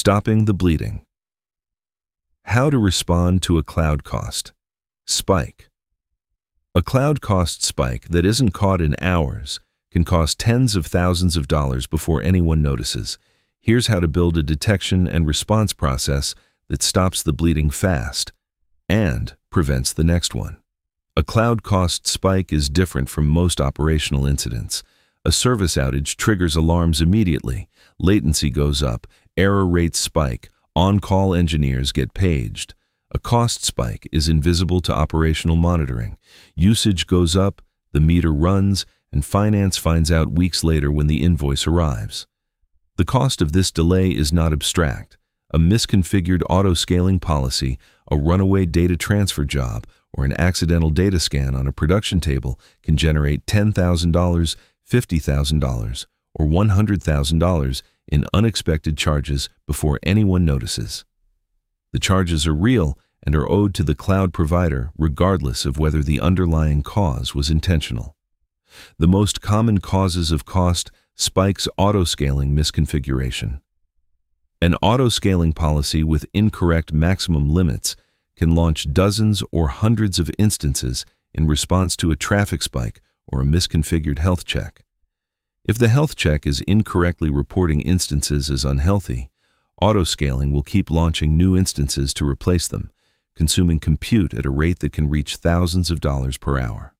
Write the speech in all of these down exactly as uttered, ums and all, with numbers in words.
Stopping the bleeding. How to respond to a cloud cost spike. A cloud cost spike that isn't caught in hours can cost tens of thousands of dollars before anyone notices. Here's how to build a detection and response process that stops the bleeding fast and prevents the next one. A cloud cost spike is different from most operational incidents. A service outage triggers alarms immediately, latency goes up, error rates spike, on-call engineers get paged. A cost spike is invisible to operational monitoring. Usage goes up, the meter runs, and finance finds out weeks later when the invoice arrives. The cost of this delay is not abstract. A misconfigured auto-scaling policy, a runaway data transfer job, or an accidental data scan on a production table can generate ten thousand dollars, fifty thousand dollars, or one hundred thousand dollars in unexpected charges before anyone notices. The charges are real and are owed to the cloud provider regardless of whether the underlying cause was intentional. The most common causes of cost spikes auto-scaling misconfiguration. An auto-scaling policy with incorrect maximum limits can launch dozens or hundreds of instances in response to a traffic spike or a misconfigured health check. If the health check is incorrectly reporting instances as unhealthy, auto-scaling will keep launching new instances to replace them, consuming compute at a rate that can reach thousands of dollars per hour.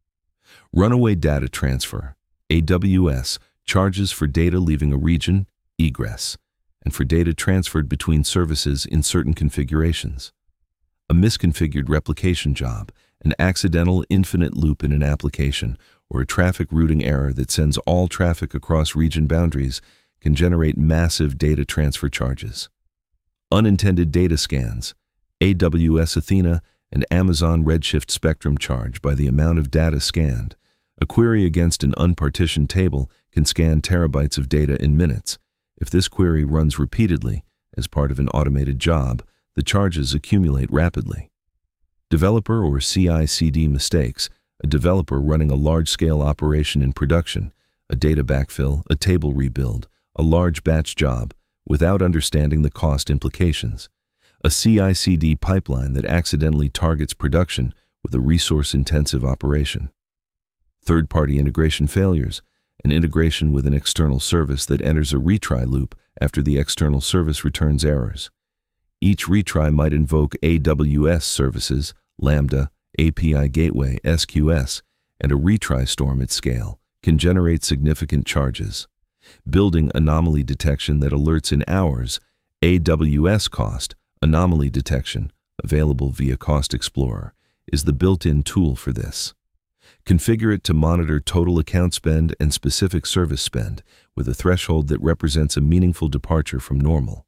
Runaway data transfer, A W S, charges for data leaving a region, egress, and for data transferred between services in certain configurations. A misconfigured replication job, an accidental infinite loop in an application, or a traffic routing error that sends all traffic across region boundaries can generate massive data transfer charges. Unintended data scans, A W S Athena and Amazon Redshift Spectrum charge by the amount of data scanned. A query against an unpartitioned table can scan terabytes of data in minutes. If this query runs repeatedly as part of an automated job, the charges accumulate rapidly. Developer or C I C D mistakes, a developer running a large-scale operation in production, a data backfill, a table rebuild, a large batch job, without understanding the cost implications. A C I C D pipeline that accidentally targets production with a resource-intensive operation. Third-party integration failures, an integration with an external service that enters a retry loop after the external service returns errors. Each retry might invoke A W S services, Lambda, A P I Gateway, S Q S, and a retry storm at scale can generate significant charges. Building anomaly detection that alerts in hours, A W S Cost, anomaly detection, available via Cost Explorer, is the built-in tool for this. Configure it to monitor total account spend and specific service spend with a threshold that represents a meaningful departure from normal.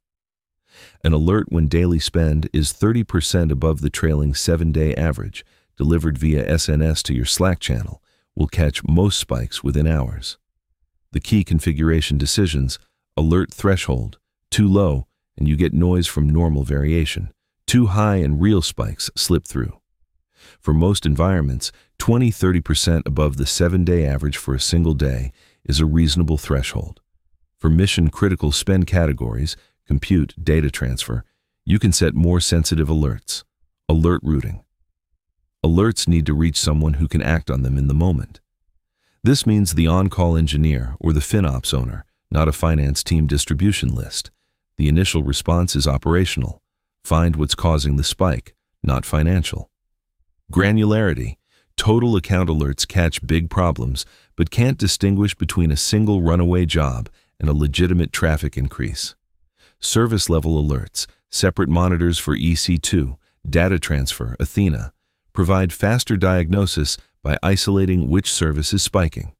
An alert when daily spend is thirty percent above the trailing seven-day average, delivered via S N S to your Slack channel, will catch most spikes within hours. The key configuration decisions: alert threshold, too low, and you get noise from normal variation. Too high and real spikes slip through. For most environments, twenty to thirty percent above the seven-day average for a single day is a reasonable threshold. For mission-critical spend categories, compute, data transfer, you can set more sensitive alerts. Alert routing. Alerts need to reach someone who can act on them in the moment. This means the on-call engineer or the FinOps owner, not a finance team distribution list. The initial response is operational. Find what's causing the spike, not financial. Granularity. Total account alerts catch big problems, but can't distinguish between a single runaway job and a legitimate traffic increase. Service-level alerts, separate monitors for E C two, data transfer, Athena, provide faster diagnosis by isolating which service is spiking.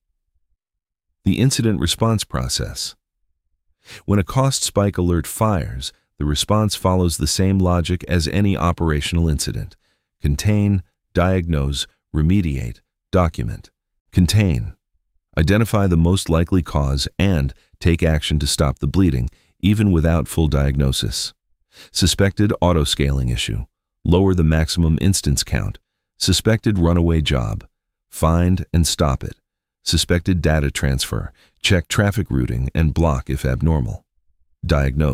The incident response process. When a cost spike alert fires, the response follows the same logic as any operational incident. Contain, diagnose, remediate, document. Contain. Identify the most likely cause and take action to stop the bleeding, even without full diagnosis. Suspected auto-scaling issue. Lower the maximum instance count. Suspected runaway job. Find and stop it. Suspected data transfer. Check traffic routing and block if abnormal. Diagnose.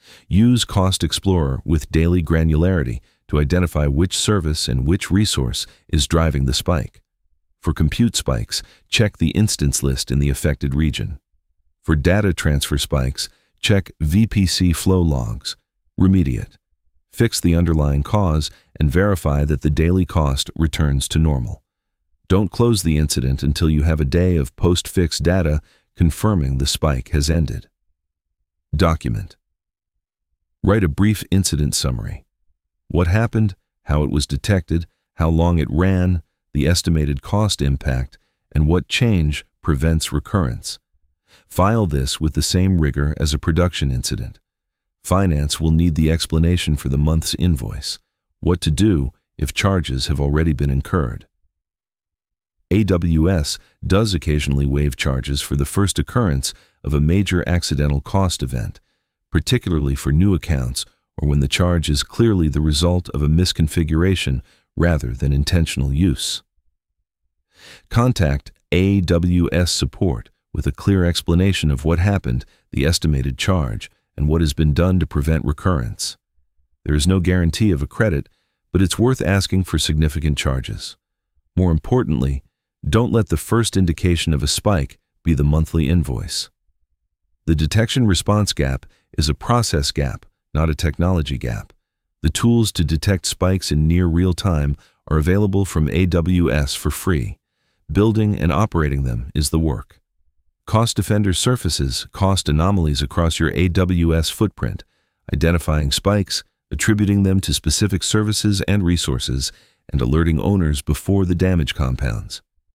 Use Cost Explorer with daily granularity to identify which service and which resource is driving the spike. For compute spikes, check the instance list in the affected region. For data transfer spikes, check V P C flow logs. Remediate. Fix the underlying cause and verify that the daily cost returns to normal. Don't close the incident until you have a day of post-fix data confirming the spike has ended. Document. Write a brief incident summary. What happened, how it was detected, how long it ran, the estimated cost impact, and what change prevents recurrence. File this with the same rigor as a production incident. Finance will need the explanation for the month's invoice, what to do if charges have already been incurred. A W S does occasionally waive charges for the first occurrence of a major accidental cost event, particularly for new accounts or when the charge is clearly the result of a misconfiguration rather than intentional use. Contact A W S support with a clear explanation of what happened, the estimated charge, and what has been done to prevent recurrence. There is no guarantee of a credit, but it's worth asking for significant charges. More importantly, don't let the first indication of a spike be the monthly invoice. The detection response gap is a process gap, not a technology gap. The tools to detect spikes in near real time are available from A W S for free. Building and operating them is the work. Cost Defender surfaces cost anomalies across your A W S footprint, identifying spikes, attributing them to specific services and resources, and alerting owners before the damage compounds.